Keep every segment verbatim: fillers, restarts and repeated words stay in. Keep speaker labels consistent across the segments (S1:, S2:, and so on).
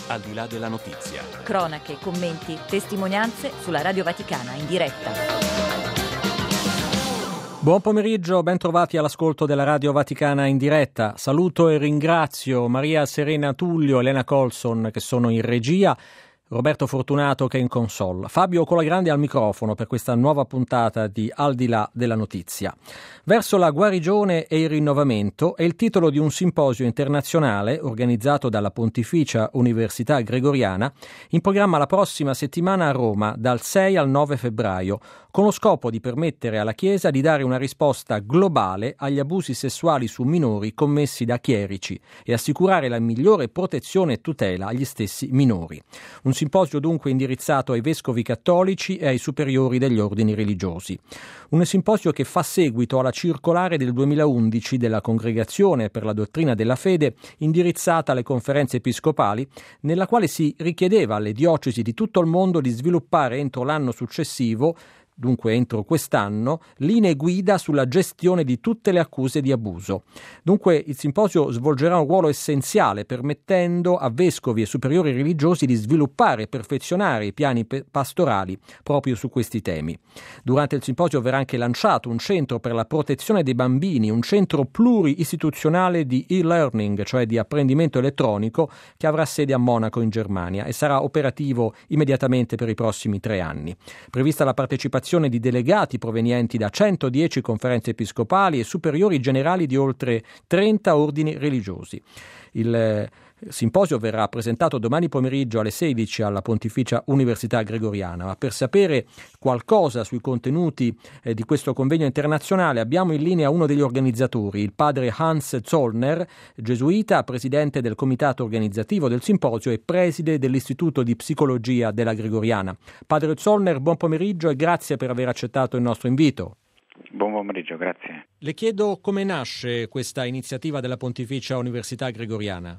S1: Al di là della notizia.
S2: Cronache, commenti, testimonianze sulla Radio Vaticana in diretta.
S3: Buon pomeriggio, ben trovati all'ascolto della Radio Vaticana in diretta. Saluto e ringrazio Maria Serena Tullio e Elena Colson che sono in regia, Roberto Fortunato che è in console, Fabio Colagrande al microfono per questa nuova puntata di Al di là della notizia. Verso la guarigione e il rinnovamento è il titolo di un simposio internazionale organizzato dalla Pontificia Università Gregoriana, in programma la prossima settimana a Roma dal sei al nove febbraio, con lo scopo di permettere alla Chiesa di dare una risposta globale agli abusi sessuali su minori commessi da chierici e assicurare la migliore protezione e tutela agli stessi minori. Un simposio dunque indirizzato ai vescovi cattolici e ai superiori degli ordini religiosi. Un simposio che fa seguito alla circolare del duemilaundici della Congregazione per la Dottrina della Fede indirizzata alle conferenze episcopali, nella quale si richiedeva alle diocesi di tutto il mondo di sviluppare entro l'anno successivo, dunque entro quest'anno, linee guida sulla gestione di tutte le accuse di abuso. Dunque il simposio svolgerà un ruolo essenziale permettendo a vescovi e superiori religiosi di sviluppare e perfezionare i piani pe- pastorali proprio su questi temi. Durante il simposio verrà anche lanciato un centro per la protezione dei bambini, un centro pluri-istituzionale di e-learning, cioè di apprendimento elettronico, che avrà sede a Monaco in Germania e sarà operativo immediatamente per i prossimi tre anni. Prevista la partecipazione di delegati provenienti da centodieci conferenze episcopali e superiori generali di oltre trenta ordini religiosi. Il simposio verrà presentato domani pomeriggio alle sedici alla Pontificia Università Gregoriana, ma per sapere qualcosa sui contenuti eh, di questo convegno internazionale abbiamo in linea uno degli organizzatori, il padre Hans Zollner, gesuita, presidente del comitato organizzativo del simposio e preside dell'Istituto di Psicologia della Gregoriana. Padre Zollner, buon pomeriggio e grazie per aver accettato il nostro invito.
S4: Buon pomeriggio, grazie.
S3: Le chiedo come nasce questa iniziativa della Pontificia Università Gregoriana.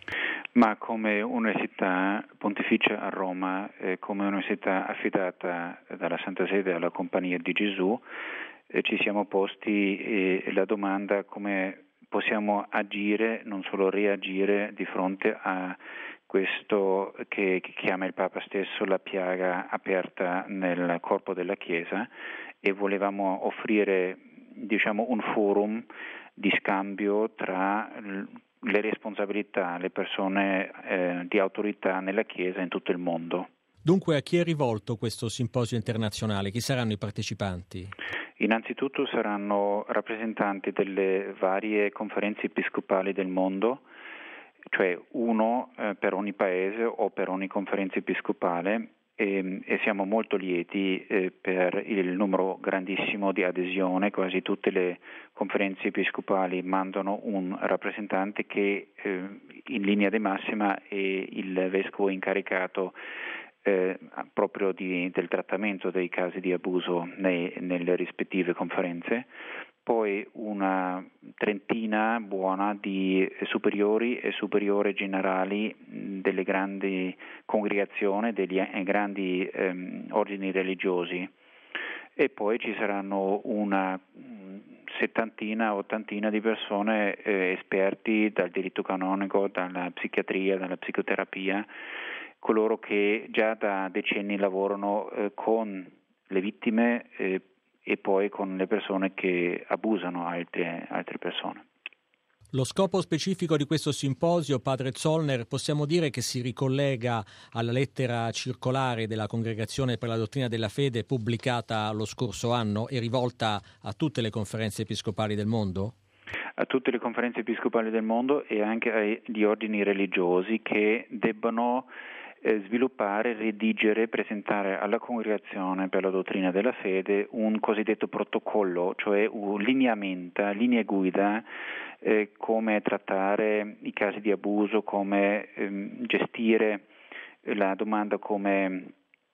S4: Ma come università pontificia a Roma, eh, come università affidata dalla Santa Sede alla Compagnia di Gesù, eh, ci siamo posti eh, la domanda come possiamo agire, non solo reagire di fronte a questo che, che chiama il Papa stesso la piaga aperta nel corpo della Chiesa, e volevamo offrire, diciamo, un forum di scambio tra le responsabilità, le persone eh, di autorità nella Chiesa in tutto il mondo.
S3: Dunque a chi è rivolto questo simposio internazionale? Chi saranno i partecipanti?
S4: Innanzitutto saranno rappresentanti delle varie conferenze episcopali del mondo, cioè uno eh, per ogni paese o per ogni conferenza episcopale, e, e siamo molto lieti eh, per il numero grandissimo di adesione. Quasi tutte le conferenze episcopali mandano un rappresentante che eh, in linea di massima è il vescovo incaricato eh, proprio di, del trattamento dei casi di abuso nei, nelle rispettive conferenze. Poi una trentina buona di superiori e superiori generali delle grandi congregazioni, degli grandi ehm, ordini religiosi, e poi ci saranno una settantina, ottantina di persone eh, esperti dal diritto canonico, dalla psichiatria, dalla psicoterapia, coloro che già da decenni lavorano eh, con le vittime eh, e poi con le persone che abusano altre, altre persone.
S3: Lo scopo specifico di questo simposio, padre Zollner, possiamo dire che si ricollega alla lettera circolare della Congregazione per la Dottrina della Fede pubblicata lo scorso anno e rivolta a tutte le conferenze episcopali del mondo?
S4: A tutte le conferenze episcopali del mondo e anche agli ordini religiosi che debbano eh, sviluppare, redigere, presentare alla Congregazione per la Dottrina della Fede un cosiddetto protocollo, cioè un lineamenta, linee guida, eh, come trattare i casi di abuso, come ehm, gestire la domanda, come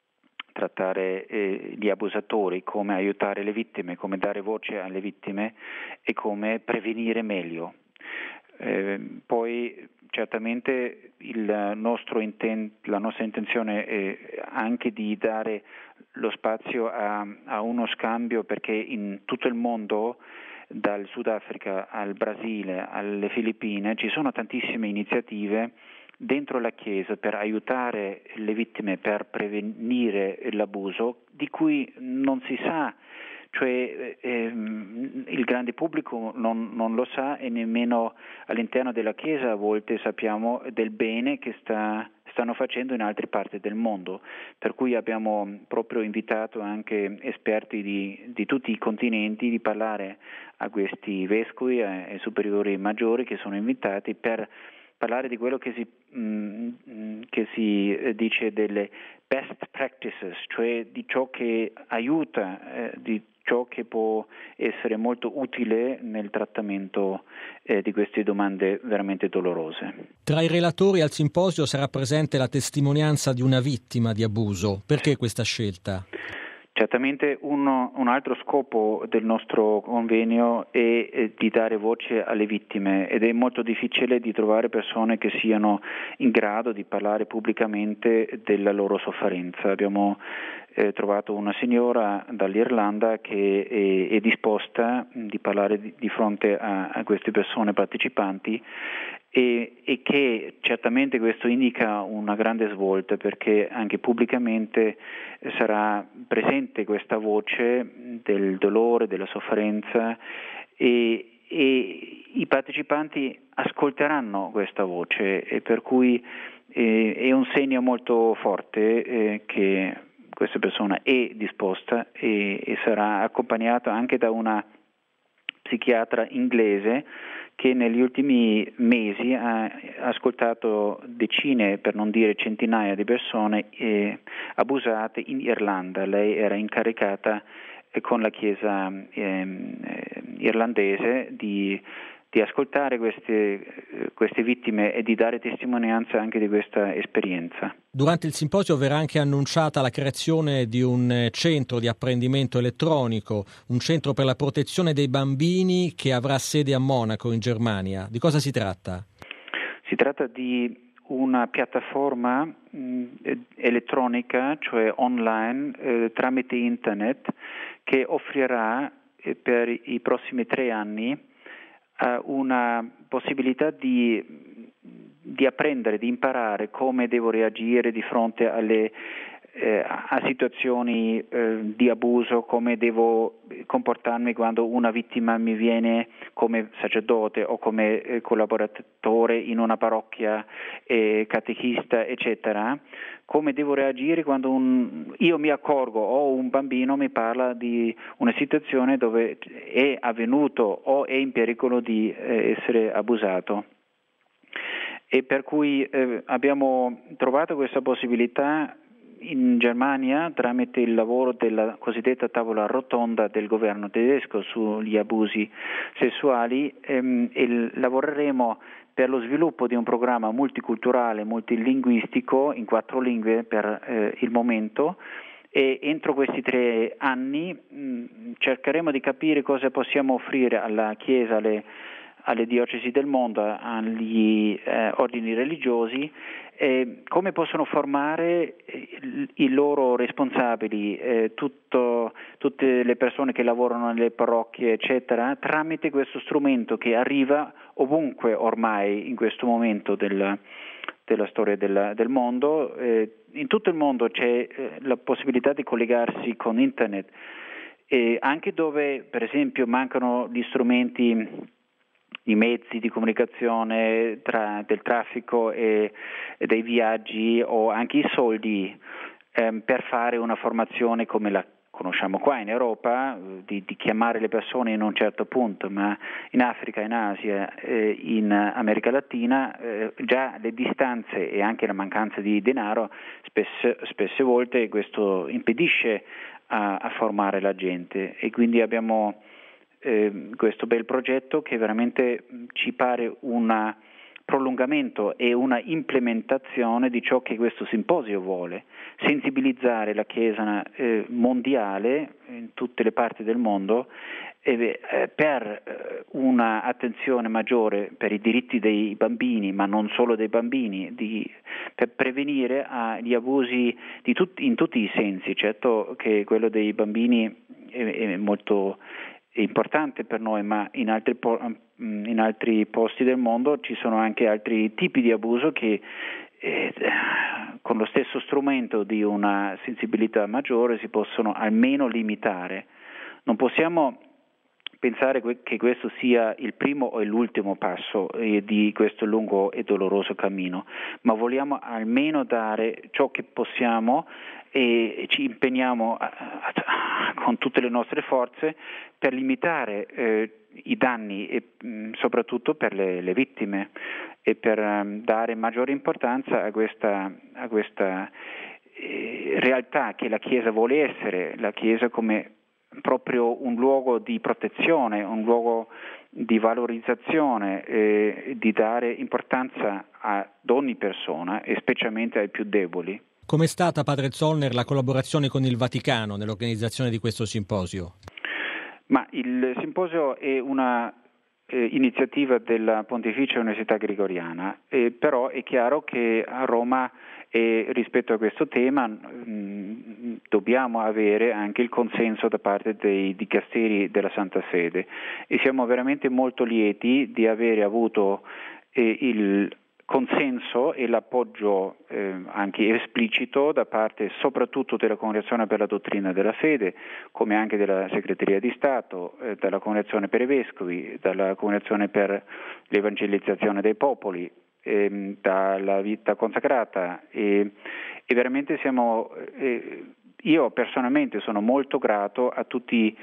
S4: trattare eh, gli abusatori, come aiutare le vittime, come dare voce alle vittime e come prevenire meglio. Eh, poi certamente il nostro intent- la nostra intenzione è anche di dare lo spazio a, a uno scambio, perché in tutto il mondo, dal Sudafrica al Brasile alle Filippine, ci sono tantissime iniziative dentro la Chiesa per aiutare le vittime, per prevenire l'abuso, di cui non si sa, cioè ehm, il grande pubblico non, non lo sa e nemmeno all'interno della Chiesa a volte sappiamo del bene che sta, stanno facendo in altre parti del mondo, per cui abbiamo proprio invitato anche esperti di, di tutti i continenti di parlare a questi vescovi e, e superiori maggiori che sono invitati per parlare di quello che si, mh, che si dice delle best practices, cioè di ciò che aiuta, eh, di ciò che può essere molto utile nel trattamento eh, di queste domande veramente dolorose.
S3: Tra i relatori al simposio sarà presente la testimonianza di una vittima di abuso. Perché questa scelta?
S4: Certamente uno, un altro scopo del nostro convegno è, è di dare voce alle vittime ed è molto difficile di trovare persone che siano in grado di parlare pubblicamente della loro sofferenza. Abbiamo eh, trovato una signora dall'Irlanda che è, è disposta di parlare di, di fronte a, a queste persone partecipanti e, e che certamente questo indica una grande svolta, perché anche pubblicamente sarà presente questa voce del dolore, della sofferenza e, e i partecipanti ascolteranno questa voce e per cui eh, è un segno molto forte eh, che questa persona è disposta e, e sarà accompagnata anche da una psichiatra inglese che negli ultimi mesi ha ascoltato decine, per non dire centinaia di persone eh, abusate in Irlanda. Lei era incaricata eh, con la Chiesa eh, irlandese di, di ascoltare queste, queste vittime e di dare testimonianza anche di questa esperienza.
S3: Durante il simposio verrà anche annunciata la creazione di un centro di apprendimento elettronico, un centro per la protezione dei bambini che avrà sede a Monaco, in Germania. Di cosa si tratta?
S4: Si tratta di una piattaforma mh, elettronica, cioè online, eh, tramite internet, che offrirà eh, per i prossimi tre anni eh, una possibilità di di apprendere, di imparare come devo reagire di fronte alle eh, a situazioni eh, di abuso, come devo comportarmi quando una vittima mi viene come sacerdote o come eh, collaboratore in una parrocchia, eh, catechista, eccetera, come devo reagire quando un, io mi accorgo o un bambino mi parla di una situazione dove è avvenuto o è in pericolo di eh, essere abusato. E per cui eh, abbiamo trovato questa possibilità in Germania tramite il lavoro della cosiddetta tavola rotonda del governo tedesco sugli abusi sessuali ehm, e lavoreremo per lo sviluppo di un programma multiculturale, multilinguistico in quattro lingue per eh, il momento. E entro questi tre anni mh, cercheremo di capire cosa possiamo offrire alla Chiesa, alle alle diocesi del mondo, agli eh, ordini religiosi, eh, come possono formare eh, i loro responsabili, eh, tutto, tutte le persone che lavorano nelle parrocchie, eccetera, tramite questo strumento che arriva ovunque ormai in questo momento del, della storia del, del mondo. Eh, in tutto il mondo c'è eh, la possibilità di collegarsi con internet, eh, anche dove per esempio mancano gli strumenti, i mezzi di comunicazione tra, del traffico e, e dei viaggi o anche i soldi ehm, per fare una formazione come la conosciamo qua in Europa, di, di chiamare le persone in un certo punto, ma in Africa, in Asia, eh, in America Latina eh, già le distanze e anche la mancanza di denaro spesse, spesse volte questo impedisce a, a formare la gente e quindi abbiamo Eh, questo bel progetto che veramente ci pare un prolungamento e una implementazione di ciò che questo simposio vuole, sensibilizzare la Chiesa eh, mondiale in tutte le parti del mondo eh, eh, per eh, una attenzione maggiore per i diritti dei bambini, ma non solo dei bambini, di, per prevenire ah, gli abusi di tutti, in tutti i sensi. Certo che quello dei bambini è, è molto importante per noi, ma in altri po- in altri posti del mondo ci sono anche altri tipi di abuso che eh, con lo stesso strumento di una sensibilità maggiore si possono almeno limitare. Non possiamo pensare che questo sia il primo o l'ultimo passo eh, di questo lungo e doloroso cammino, ma vogliamo almeno dare ciò che possiamo e ci impegniamo a, a, a, con tutte le nostre forze per limitare eh, i danni e mh, soprattutto per le, le vittime e per um, dare maggiore importanza a questa, a questa eh, realtà che la Chiesa vuole essere, la Chiesa come proprio un luogo di protezione, un luogo di valorizzazione, eh, di dare importanza ad ogni persona e specialmente ai più deboli.
S3: Com'è stata, Padre Zollner, la collaborazione con il Vaticano nell'organizzazione di questo simposio?
S4: Ma il simposio è una eh, iniziativa della Pontificia Università Gregoriana, eh, però è chiaro che a Roma e rispetto a questo tema mh, dobbiamo avere anche il consenso da parte dei dicasteri della Santa Sede e siamo veramente molto lieti di avere avuto eh, il consenso e l'appoggio eh, anche esplicito da parte soprattutto della Congregazione per la Dottrina della Fede, come anche della Segreteria di Stato, eh, dalla Congregazione per i Vescovi, dalla Congregazione per l'Evangelizzazione dei Popoli, eh, dalla vita consacrata e, e veramente siamo eh, io personalmente sono molto grato a tutti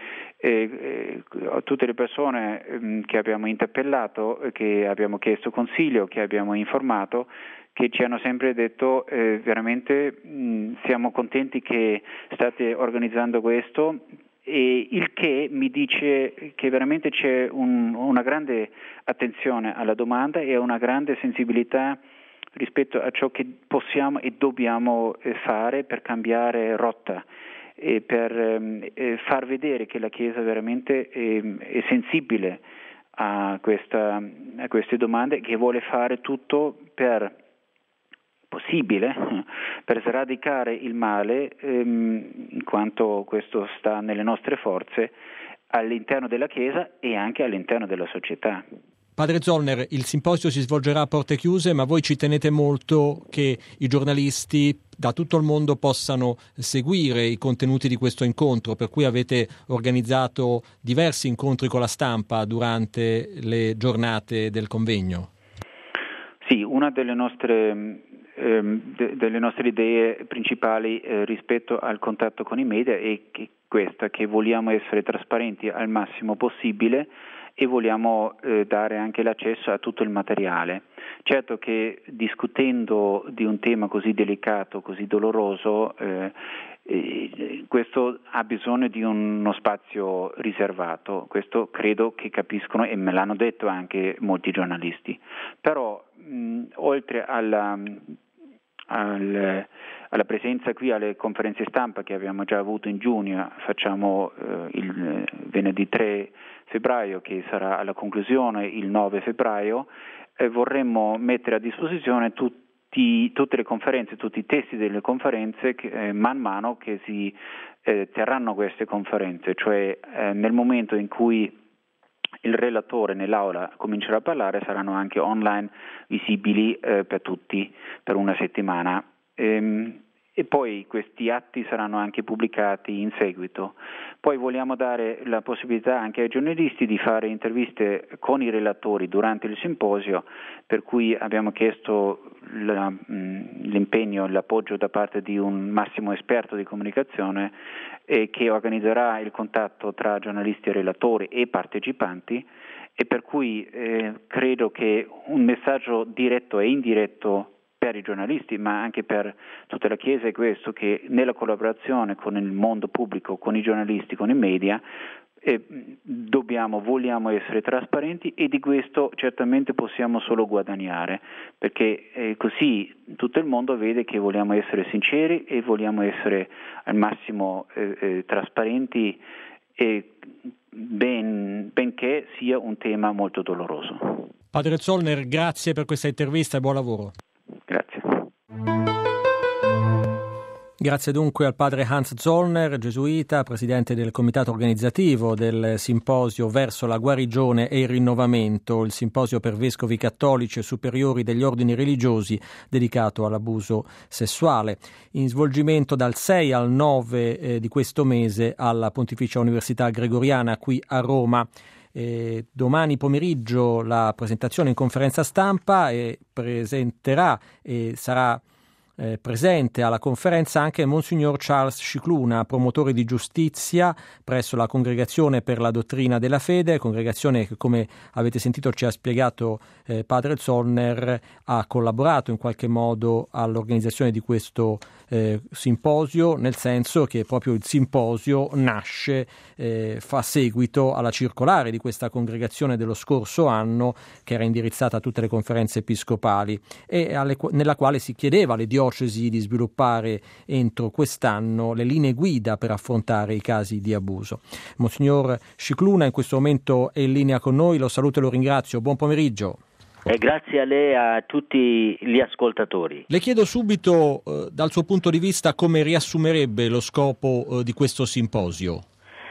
S4: eh, a tutte le persone eh, che abbiamo interpellato, che abbiamo chiesto consiglio, che abbiamo informato, che ci hanno sempre detto eh, veramente mh, siamo contenti che state organizzando questo, e il che mi dice che veramente c'è un, una grande attenzione alla domanda e una grande sensibilità rispetto a ciò che possiamo e dobbiamo fare per cambiare rotta e per eh, far vedere che la Chiesa veramente è, è sensibile a, questa, a queste domande, che vuole fare tutto per possibile per sradicare il male, ehm, in quanto questo sta nelle nostre forze all'interno della Chiesa e anche all'interno della società.
S3: Padre Zollner, il simposio si svolgerà a porte chiuse, ma voi ci tenete molto che i giornalisti da tutto il mondo possano seguire i contenuti di questo incontro, per cui avete organizzato diversi incontri con la stampa durante le giornate del convegno.
S4: Sì, una delle nostre, ehm, de, delle nostre idee principali eh, rispetto al contatto con i media è che questa, che vogliamo essere trasparenti al massimo possibile e vogliamo eh, dare anche l'accesso a tutto il materiale. Certo che discutendo di un tema così delicato, così doloroso, eh, eh, questo ha bisogno di uno spazio riservato, questo credo che capiscono e me l'hanno detto anche molti giornalisti. Però mh, oltre alla, al, alla presenza qui alle conferenze stampa che abbiamo già avuto in giugno, facciamo eh, il venerdì tre febbraio, che sarà alla conclusione il nove febbraio, eh, vorremmo mettere a disposizione tutti, tutte le conferenze, tutti i testi delle conferenze che, eh, man mano che si eh, terranno queste conferenze, cioè eh, nel momento in cui il relatore nell'aula comincerà a parlare saranno anche online visibili eh, per tutti per una settimana. Ehm, E poi questi atti saranno anche pubblicati in seguito. Poi vogliamo dare la possibilità anche ai giornalisti di fare interviste con i relatori durante il simposio, per cui abbiamo chiesto la, mh, l'impegno e l'appoggio da parte di un massimo esperto di comunicazione eh, che organizzerà il contatto tra giornalisti e relatori e partecipanti, e per cui eh, credo che un messaggio diretto e indiretto per i giornalisti, ma anche per tutta la Chiesa è questo, che nella collaborazione con il mondo pubblico, con i giornalisti, con i media, eh, dobbiamo, vogliamo essere trasparenti, e di questo certamente possiamo solo guadagnare, perché eh, così tutto il mondo vede che vogliamo essere sinceri e vogliamo essere al massimo eh, eh, trasparenti, e ben, benché sia un tema molto doloroso.
S3: Padre Zollner, grazie per questa intervista e buon lavoro.
S4: Grazie.
S3: Grazie dunque al padre Hans Zollner, gesuita, presidente del comitato organizzativo del simposio Verso la guarigione e il rinnovamento, il simposio per vescovi cattolici e superiori degli ordini religiosi dedicato all'abuso sessuale, in svolgimento dal sei al nove eh, di questo mese alla Pontificia Università Gregoriana qui a Roma. Eh, domani pomeriggio la presentazione in conferenza stampa e presenterà e sarà Eh, presente alla conferenza anche Monsignor Charles Scicluna, promotore di giustizia presso la Congregazione per la Dottrina della Fede, congregazione che, come avete sentito, ci ha spiegato eh, padre Zollner, ha collaborato in qualche modo all'organizzazione di questo eh, simposio, nel senso che proprio il simposio nasce, eh, fa seguito alla circolare di questa congregazione dello scorso anno, che era indirizzata a tutte le conferenze episcopali e alle, nella quale si chiedeva alle diocesi di sviluppare entro quest'anno le linee guida per affrontare i casi di abuso. Monsignor Scicluna in questo momento è in linea con noi, lo saluto e lo ringrazio, buon pomeriggio.
S1: E grazie a lei e a tutti gli ascoltatori.
S3: Le chiedo subito eh, dal suo punto di vista come riassumerebbe lo scopo eh, di questo simposio.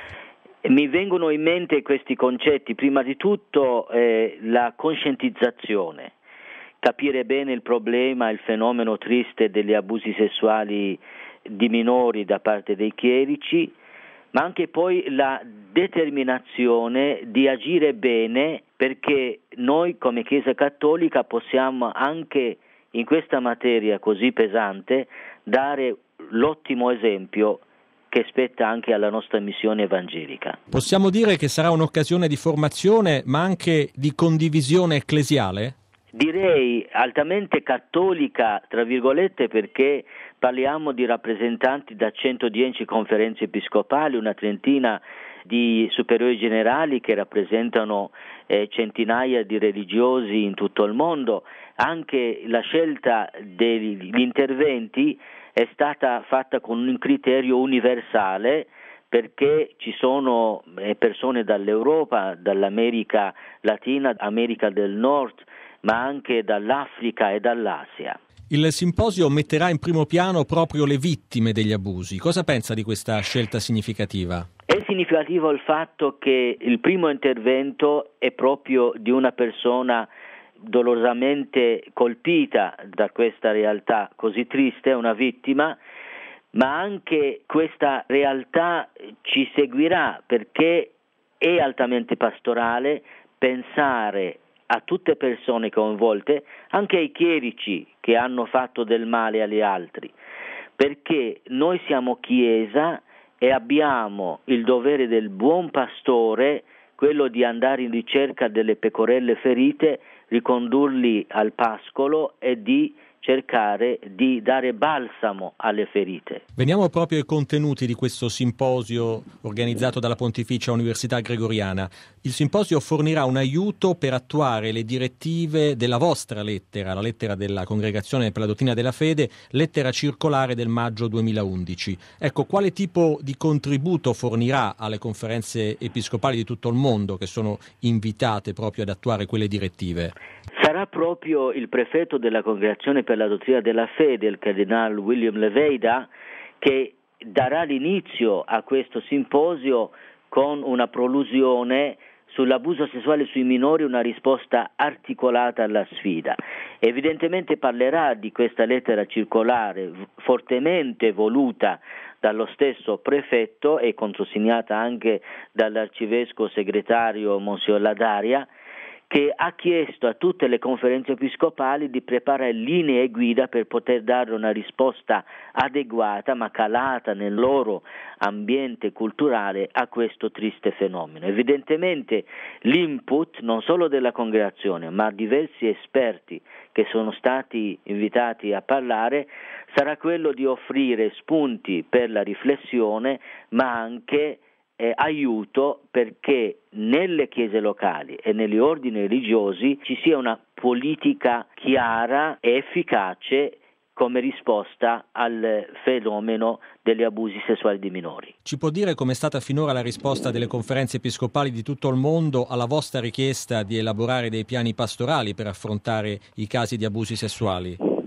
S1: Mi vengono in mente questi concetti, prima di tutto eh, la coscientizzazione. Capire bene il problema, il fenomeno triste degli abusi sessuali di minori da parte dei chierici, ma anche poi la determinazione di agire bene, perché noi come Chiesa Cattolica possiamo anche in questa materia così pesante dare l'ottimo esempio che spetta anche alla nostra missione evangelica.
S3: Possiamo dire che sarà un'occasione di formazione ma anche di condivisione ecclesiale?
S1: Direi altamente cattolica, tra virgolette, perché parliamo di rappresentanti da centodieci conferenze episcopali, una trentina di superiori generali che rappresentano eh, centinaia di religiosi in tutto il mondo. Anche la scelta degli interventi è stata fatta con un criterio universale, perché ci sono persone dall'Europa, dall'America Latina, America del Nord, ma anche dall'Africa e dall'Asia.
S3: Il simposio metterà in primo piano proprio le vittime degli abusi. Cosa pensa di questa scelta significativa?
S1: È significativo il fatto che il primo intervento è proprio di una persona dolorosamente colpita da questa realtà così triste, una vittima, ma anche questa realtà ci seguirà perché è altamente pastorale pensare a tutte persone coinvolte, anche ai chierici che hanno fatto del male agli altri, perché noi siamo Chiesa e abbiamo il dovere del buon pastore, quello di andare in ricerca delle pecorelle ferite, ricondurli al pascolo e di cercare di dare balsamo alle ferite.
S3: Veniamo proprio ai contenuti di questo simposio organizzato dalla Pontificia Università Gregoriana. Il simposio fornirà un aiuto per attuare le direttive della vostra lettera, la lettera della Congregazione per la Dottrina della Fede, lettera circolare del maggio duemilaundici. Ecco, quale tipo di contributo fornirà alle conferenze episcopali di tutto il mondo che sono invitate proprio ad attuare quelle direttive?
S1: Sarà proprio il prefetto della Congregazione per la Dottrina della Fede, il cardinale William Leveda, che darà l'inizio a questo simposio con una prolusione sull'abuso sessuale sui minori, una risposta articolata alla sfida. Evidentemente parlerà di questa lettera circolare fortemente voluta dallo stesso prefetto e controsegnata anche dall'arcivescovo segretario Monsignor Ladaria, che ha chiesto a tutte le conferenze episcopali di preparare linee guida per poter dare una risposta adeguata ma calata nel loro ambiente culturale a questo triste fenomeno. Evidentemente l'input non solo della congregazione ma diversi esperti che sono stati invitati a parlare sarà quello di offrire spunti per la riflessione ma anche Eh, aiuto perché nelle chiese locali e negli ordini religiosi ci sia una politica chiara e efficace come risposta al fenomeno degli abusi sessuali di minori.
S3: Ci può dire com'è stata finora la risposta delle conferenze episcopali di tutto il mondo alla vostra richiesta di elaborare dei piani pastorali per affrontare i casi di abusi sessuali?
S1: Posso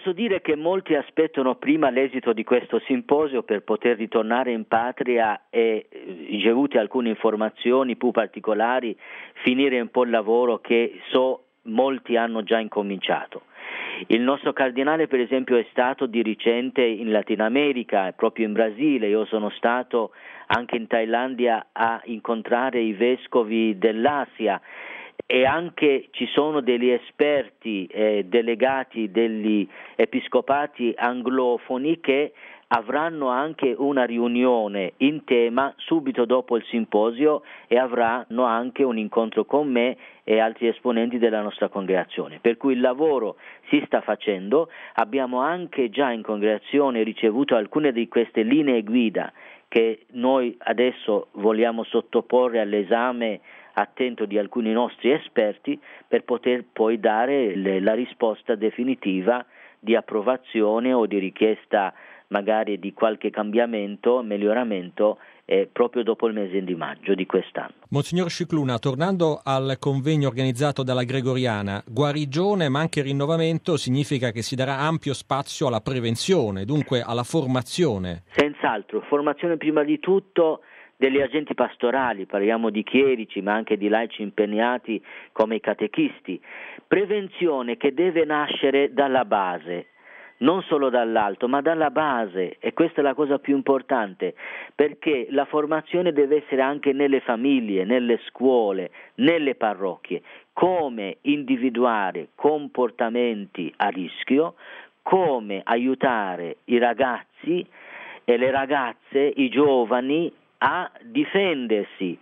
S1: Posso dire che molti aspettano prima l'esito di questo simposio per poter ritornare in patria e, ricevute alcune informazioni più particolari, finire un po' il lavoro che so molti hanno già incominciato. Il nostro cardinale, per esempio, è stato di recente in Latino America, proprio in Brasile. Io sono stato anche in Thailandia a incontrare i vescovi dell'Asia, e anche ci sono degli esperti eh, delegati degli episcopati anglofoni che avranno anche una riunione in tema subito dopo il simposio e avranno anche un incontro con me e altri esponenti della nostra congregazione, per cui il lavoro si sta facendo. Abbiamo anche già in congregazione ricevuto alcune di queste linee guida che noi adesso vogliamo sottoporre all'esame attento di alcuni nostri esperti per poter poi dare le, la risposta definitiva di approvazione o di richiesta magari di qualche cambiamento, miglioramento eh, proprio dopo il mese di maggio di quest'anno.
S3: Monsignor Scicluna, tornando al convegno organizzato dalla Gregoriana, guarigione ma anche rinnovamento significa che si darà ampio spazio alla prevenzione, dunque alla formazione.
S1: Senz'altro, formazione prima di tutto degli agenti pastorali, parliamo di chierici ma anche di laici impegnati come i catechisti, prevenzione che deve nascere dalla base, non solo dall'alto ma dalla base, e questa è la cosa più importante, perché la formazione deve essere anche nelle famiglie, nelle scuole, nelle parrocchie, come individuare comportamenti a rischio, come aiutare i ragazzi e le ragazze, i giovani a difendersi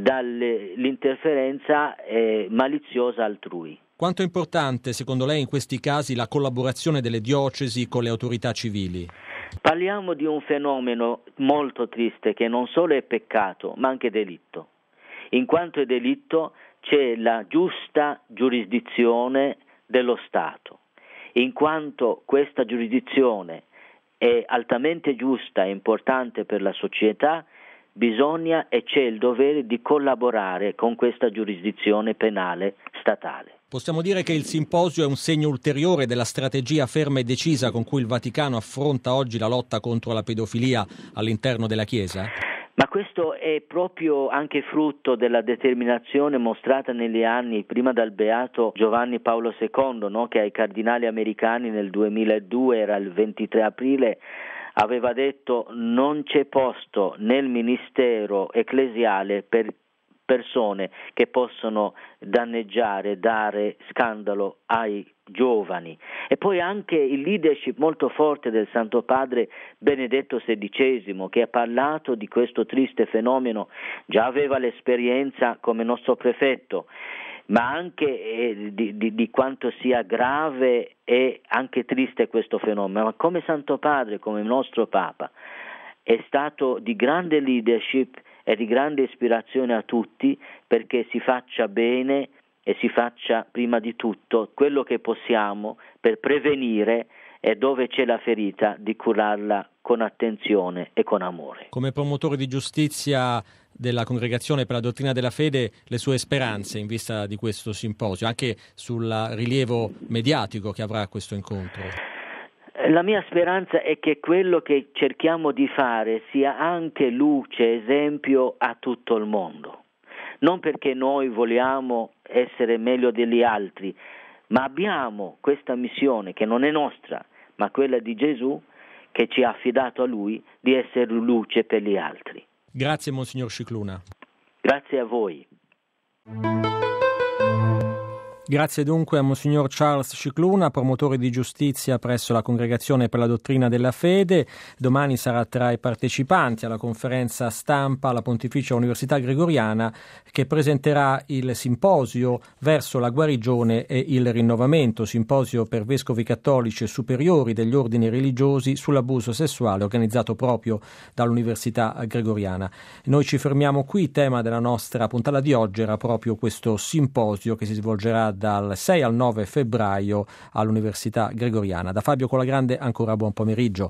S1: dall'interferenza eh, maliziosa altrui.
S3: Quanto è importante, secondo lei, in questi casi la collaborazione delle diocesi con le autorità civili?
S1: Parliamo di un fenomeno molto triste che non solo è peccato, ma anche delitto. In quanto è delitto c'è la giusta giurisdizione dello Stato. In quanto questa giurisdizione è altamente giusta e importante per la società, bisogna e c'è il dovere di collaborare con questa giurisdizione penale statale.
S3: Possiamo dire che il simposio è un segno ulteriore della strategia ferma e decisa con cui il Vaticano affronta oggi la lotta contro la pedofilia all'interno della Chiesa?
S1: Ma questo è proprio anche frutto della determinazione mostrata negli anni, prima dal Beato Giovanni Paolo secondo, no? Che ai cardinali americani nel duemiladue, era il ventitré aprile, aveva detto: non c'è posto nel ministero ecclesiale per persone che possono danneggiare, dare scandalo ai giovani. E poi anche il leadership molto forte del Santo Padre Benedetto sedicesimo, che ha parlato di questo triste fenomeno, già aveva l'esperienza come nostro prefetto, ma anche eh, di, di, di quanto sia grave e anche triste questo fenomeno. Ma come Santo Padre, come il nostro Papa, è stato di grande leadership e di grande ispirazione a tutti, perché si faccia bene e si faccia prima di tutto quello che possiamo per prevenire, e dove c'è la ferita di curarla con attenzione e con amore.
S3: Come promotore di giustizia della Congregazione per la Dottrina della Fede, le sue speranze in vista di questo simposio, anche sul rilievo mediatico che avrà questo incontro?
S1: La mia speranza è che quello che cerchiamo di fare sia anche luce, esempio a tutto il mondo. Non perché noi vogliamo essere meglio degli altri, ma abbiamo questa missione che non è nostra, ma quella di Gesù, che ci ha affidato a Lui di essere luce per gli altri.
S3: Grazie Monsignor Scicluna.
S1: Grazie a voi.
S3: Grazie dunque a Monsignor Charles Scicluna, promotore di giustizia presso la Congregazione per la Dottrina della Fede. Domani sarà tra i partecipanti alla conferenza stampa alla Pontificia Università Gregoriana, che presenterà il simposio verso la guarigione e il rinnovamento, simposio per vescovi cattolici e superiori degli ordini religiosi sull'abuso sessuale, organizzato proprio dall'Università Gregoriana. Noi ci fermiamo qui. Tema della nostra puntata di oggi era proprio questo simposio che si svolgerà dal sei al nove febbraio all'Università Gregoriana. Da Fabio Colagrande ancora buon pomeriggio.